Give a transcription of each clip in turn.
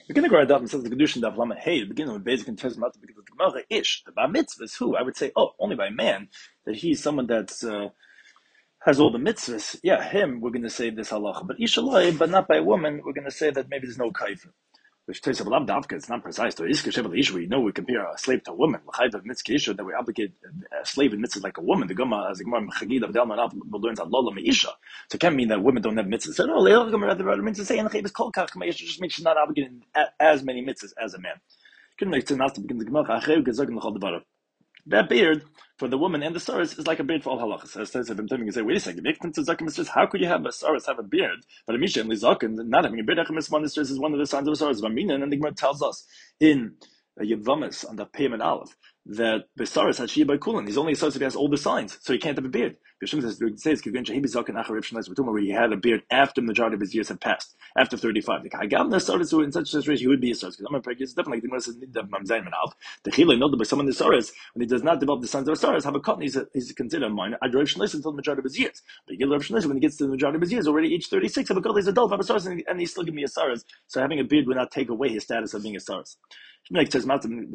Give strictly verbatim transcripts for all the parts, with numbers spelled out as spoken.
The kindergarten says the kedushin daf lama hey. The beginning with basic and testimony because the gemara ish the bar mitzvah is who I would say oh only by a man that he's someone that's uh, has all the mitzvahs. Yeah, him we're going to say this halacha, but ishaloi, but not by a woman. We're going to say that maybe there's no kaifim. Which takes a lot of it's not precise. So we know we compare a slave to a woman. That we obligate a slave in mitzvah like a woman. The Gemara as a Gemara Mechagid of Delman learns that Lola Meisha. So it can't mean that women don't have mitzvahs. So no, the Gemara means to say in the is called Kach Meisha just makes she's not obligated as many mitzvahs as a man. Couldn't make sense to begin the Gemara. That beard for the woman and the saris is like a beard for all halachas. As I said, I'm telling you, say, wait a second, how could you have a saris have a beard, but a misha and lizakin not having a beard? Is one of the signs of a saris. And the Gemara tells us in uh, Yevamos on the payment aleph that the saris had shia by kulin. He's only a saris if he has all the signs, so he can't have a beard. Bishum says, where he had a beard after the majority of his years had passed, after thirty-five. The Kagam saris in such a situation he would be a saris. Because I'm a it's definitely like the Gemara says the chilei know by someone the saris when he does not develop the signs of a saris have a cotton. He's a, he's considered a minor. I drive shlis until the majority of his years. But you get Rav Shneis when he gets to the majority of his years, already age thirty-six. Have a cotton. He's adult. Have a saris, and, and he's still giving me a saris. So having a beard would not take away his status of being a saris. No, you can't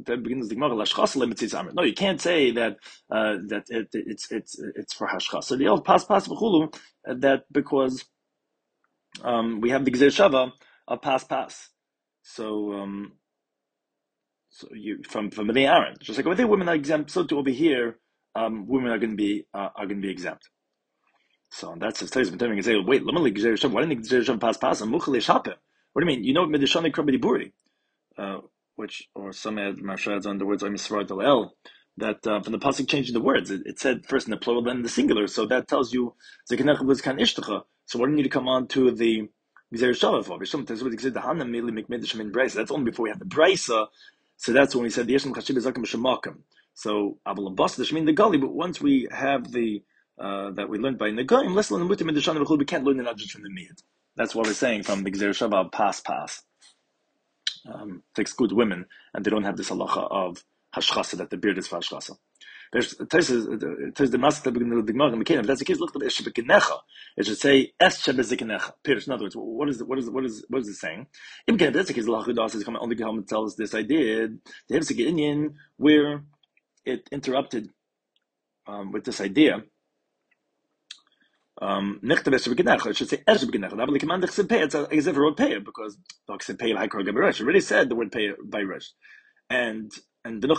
say that uh, that it, it's it's it's for hashchas. So the pas pas v'chulu that because um, we have the gzer shava of pas pas. So um, so you from from the Aaron, just like over there, women are exempt. So to over here, um, women are going to be uh, are going to be exempt. So that's the statement. Telling say, wait, let me gzer shava. Why didn't gzer shava pas pas and muchale shape? What do you mean? You know medishani krabedi buri. Uh, which, or some add Marsha on the words I'm el that uh, from the pasuk changing the words. It, it said first in the plural, then in the singular. So that tells you Zekenech was kan ishtacha. So why do you need to come on to the Gzer Shava for? That's only before we have the Brisa. So that's when we said the Yeshem Chashib Zakim B'Shemakim. So Abel Abbas the Shemin the Gali. But once we have the uh, that we learned by Negaim, let's learn the Mutim and the Shana V'Chul. We can't learn it not just from the Miyad. That's what we're saying from the Gzer Shava Pas Pas. Um, to exclude women, and they don't have this halacha of hashchasa that the beard is for hashchasa. There's there's the master the gemara in the If that's the case, look at the eshebekinecha. It should say eshebezikinecha. Period. In other words, what is what is what is what is it saying? If that's the case, lachudas is coming only come and tell us this idea. The Hevsik Indian where it interrupted um, with this idea. Um, it should say it's as if it wrote pay because it already said the word pay by Rish. And and you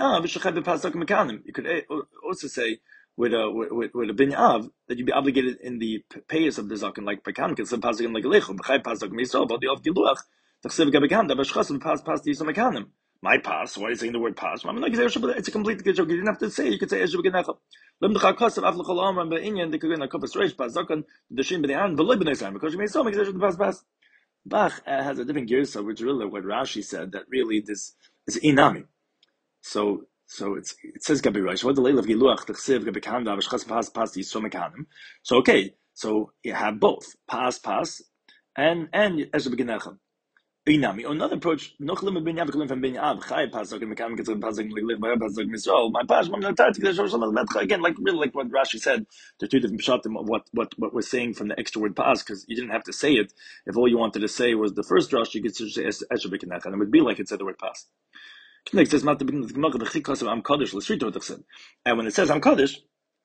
could also say with a with, with a bin av that you'd be obligated in the payers of the zaken like pekan because some pasuk like lechum b'chay pasuk misol but the of giluach tachsev gabekan davar shchas pas pas the yisam mekanim. My pass. Why are you saying the word pass? I mean, like, it's a complete joke. You didn't have to say. You could say Ezra b'genecha. Lem d'chak kasav af l'chol amram be'inyan the kagin hakofas reish pas zaken the shin b'ne'an v'loy b'ne'san because you made so many Ezra the pass pass. Bach uh, has a different girsa, which really what Rashi said that really this is inami. So so it's it says gabi reish. What the leil of giluach t'chsev gabekan davar shchas pas pas yisam mekanim. So okay, so you have both pass pass and and Ezra b'genecha. Another approach, no from bin Av, Chai Pasuk, and Mekam gets a Pasuk, live by a Pasuk, Misrael. My Pas, Mam Natar, again, like really like what Rashi said, the two different pshatim of what, what, what we're saying from the extra word Pas, because you didn't have to say it. If all you wanted to say was the first Rashi, you could just say Esher Bekinach, and it would be like it said the word Pas. Next says, Mat the Chikas of Am Kaddish, L'Srito said. And when it says Am Kaddish,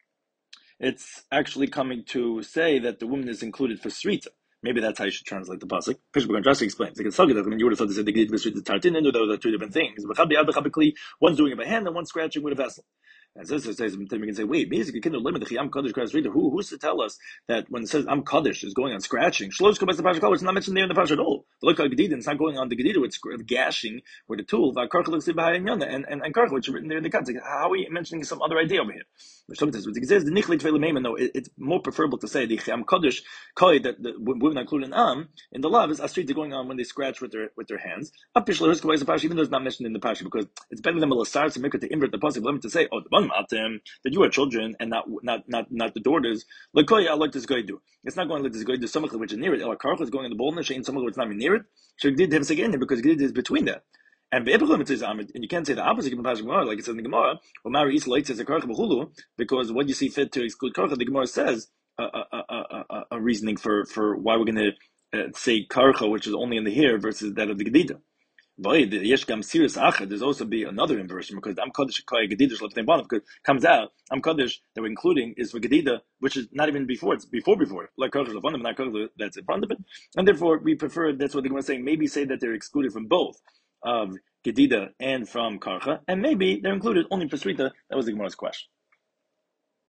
it's actually coming to say that the woman is included for Srita. Maybe that's how you should translate the pasuk. Pishbuk and Rashi explains. Like it's that I mean, you would have thought they said the gid with the tartin, and those are two different things. One's doing it by hand, and one's scratching with a vessel. And so it says, we can say, wait, basically, can limit the Am Kaddish Christ reader? Who who's to tell us that when it says Am Kaddish is going on scratching? Shlosh Kabas the Pasha it's not mentioned there in the Pasha at all. But look at Gedidin, it's not going on the Gedidin, it's gashing with a tool. And and and Karch, which is written there in the context. How are we mentioning some other idea over here? Which says it says the Nichlit Velamim, no, it's more preferable to say the Am Kaddish Koi that the women include an Am in the law is Astrid going on when they scratch with their with their hands. Even though it's not mentioned in the Pasha, because it's better than Melasar to make it to invert the positive limit to say, oh, the one matim that you are children and not not not not the daughters. Like I like this guy do. It's not going like this guy do something which is near it. Or Karch is going in the boldness, and something which is not near it. So you did have a again because it is between that. And and you can't say the opposite in the Pasuk Gemara, like it says in the Gemara. Well, Mary East says a Karch b'chulu because what you see fit to exclude Karch, the Gemara says a, a, a, a, a reasoning for for why we're going to uh, say karcha, which is only in the hair, versus that of the gedida. Boy, the yesh gam serious achad. There's also be another inversion because am kodesh kaya gedida shlefnei banav, because comes out am kodesh that we're including is for gedida, which is not even before, it's before before like karcha shlefanav, not karcha that's in front of it, and therefore we prefer. That's what the Gemara is saying. Maybe say that they're excluded from both of gedida and from karcha, and maybe they're included only for srita. That was the Gemara's question.